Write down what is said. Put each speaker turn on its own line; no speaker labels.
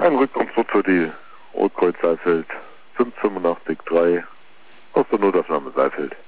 Ein Rückkommensnot für die Rotkreuz Saalfeld 5883 aus der Notaufnahme Saalfeld.